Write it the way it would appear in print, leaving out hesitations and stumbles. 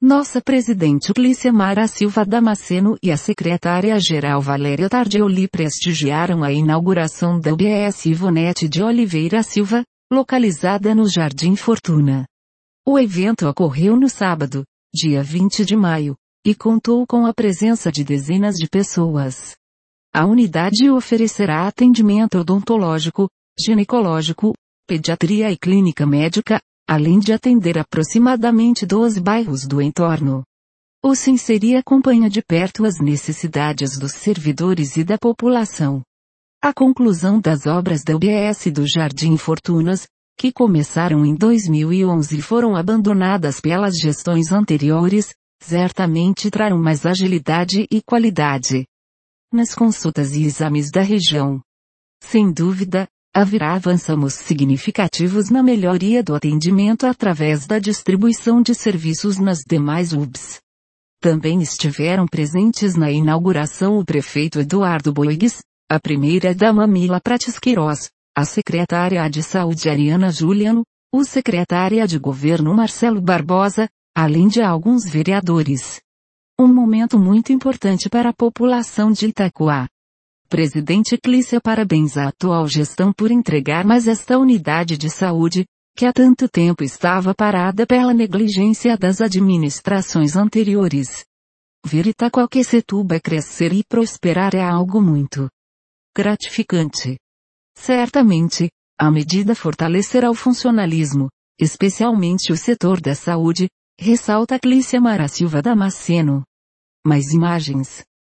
Nossa presidente Clícia Mara Silva Damasceno e a secretária-geral Valéria Tardioli prestigiaram a inauguração da UBS Ivonete de Oliveira Silva, localizada no Jardim Fortuna. O evento ocorreu no sábado, dia 20 de maio, e contou com a presença de dezenas de pessoas. A unidade oferecerá atendimento odontológico, ginecológico, pediatria e clínica médica, além de atender aproximadamente 12 bairros do entorno. O Sinceri acompanha de perto as necessidades dos servidores e da população. A conclusão das obras da UBS do Jardim Fortunas, que começaram em 2011 e foram abandonadas pelas gestões anteriores, certamente trarão mais agilidade e qualidade nas consultas e exames da região. Sem dúvida, haverá avanços significativos na melhoria do atendimento através da distribuição de serviços nas demais UBS. Também estiveram presentes na inauguração o prefeito Eduardo Boigues, a primeira-dama Mila Prates Queiroz, a secretária de Saúde Ariana Juliano, o secretário de Governo Marcelo Barbosa, além de alguns vereadores. Um momento muito importante para a população de Itacoa. Presidente Clícia parabéns à atual gestão por entregar mais esta unidade de saúde, que há tanto tempo estava parada pela negligência das administrações anteriores. Ver Itacoaquecetuba crescer e prosperar é algo muito gratificante. Certamente, a medida fortalecerá o funcionalismo, especialmente o setor da saúde, ressalta Clícia Mara Silva Damasceno. Mais imagens.